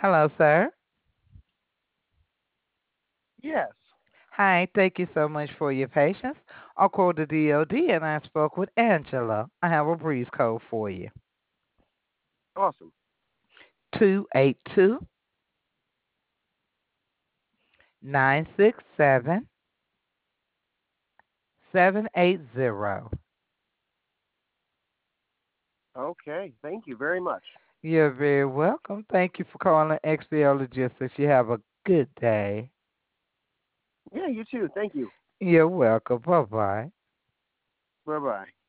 Hello, sir. Yes. Hi, thank you so much for your patience. I called the DOD and I spoke with Angela. I have a breeze code for you. Awesome. 282-967-780. Okay. Thank you very much. You're very welcome. Thank you for calling XBL Logistics. You have a good day. Yeah, you too. Thank you. You're welcome. Bye-bye. Bye bye.